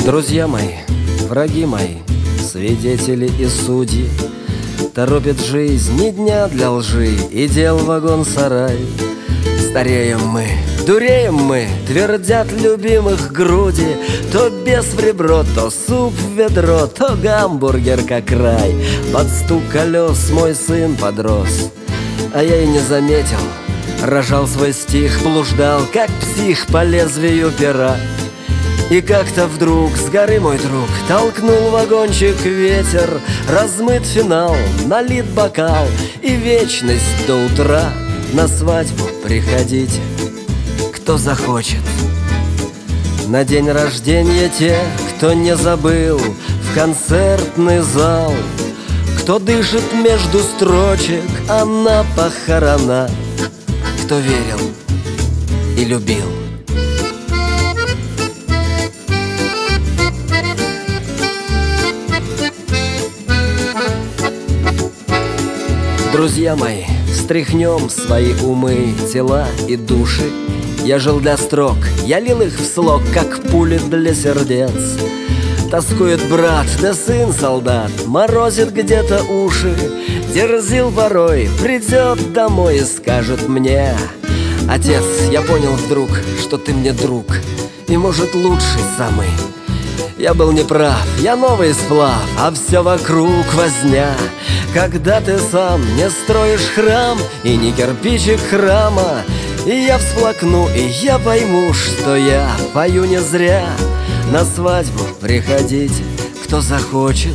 Друзья мои, враги мои, свидетели и судьи, торопит жизнь ни дня для лжи и дел вагон-сарай. Стареем мы, дуреем мы, твердят любимых груди. То бес в ребро, то суп в ведро, то гамбургер как рай. Под стук колес мой сын подрос, а я и не заметил. Рожал свой стих, блуждал, как псих по лезвию пера. И как-то вдруг с горы мой друг толкнул вагончик ветер. Размыт финал, налит бокал и вечность до утра. На свадьбу приходите, кто захочет. На день рождения те, кто не забыл, в концертный зал. Кто дышит между строчек, а на похорона. Кто верил и любил. Друзья мои, встряхнем свои умы, тела и души. Я жил для строк, я лил их в слог, как пули для сердец. Тоскует брат, да сын солдат, морозит где-то уши. Дерзил порой, придет домой и скажет мне: отец, я понял вдруг, что ты мне друг, и, может, лучший самый. Я был неправ, я новый сплав, а все вокруг возня. Когда ты сам не строишь храм и не кирпичик храма, и я всплакну, и я пойму, что я пою не зря. На свадьбу приходите, кто захочет.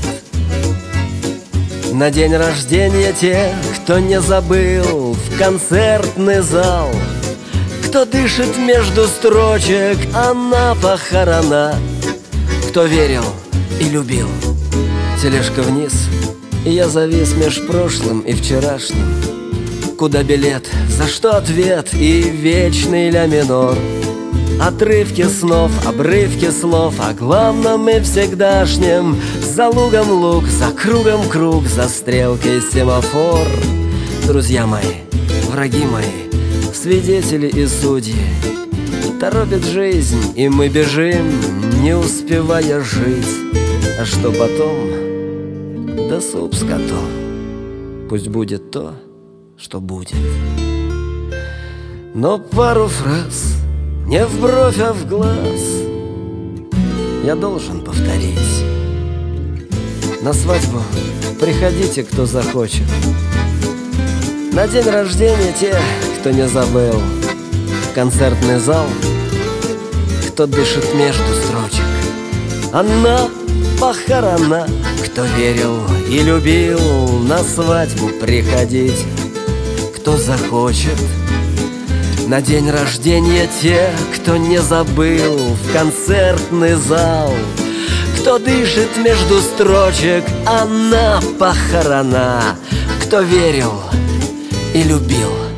На день рождения те, кто не забыл, в концертный зал. Кто дышит между строчек, а на похорона. Кто верил и любил. Тележка вниз, и я завис меж прошлым и вчерашним. Куда билет, за что ответ и вечный ля минор. Отрывки снов, обрывки слов о главном и всегдашнем. За лугом луг, за кругом круг, за стрелкой семафор. Друзья мои, враги мои, свидетели и судьи, торопит жизнь, и мы бежим, не успевая жить. А что потом? Да суп с котом. Пусть будет то, что будет. Но пару фраз, не в бровь, а в глаз, я должен повторить. На свадьбу приходите, кто захочет. На день рождения те, кто не забыл, в концертный зал. Кто дышит между строчек, а на похорона. Кто верил и любил, на свадьбу приходить, кто захочет. На день рождения те, кто не забыл, в концертный зал. Кто дышит между строчек, а на похорона. Кто верил и любил.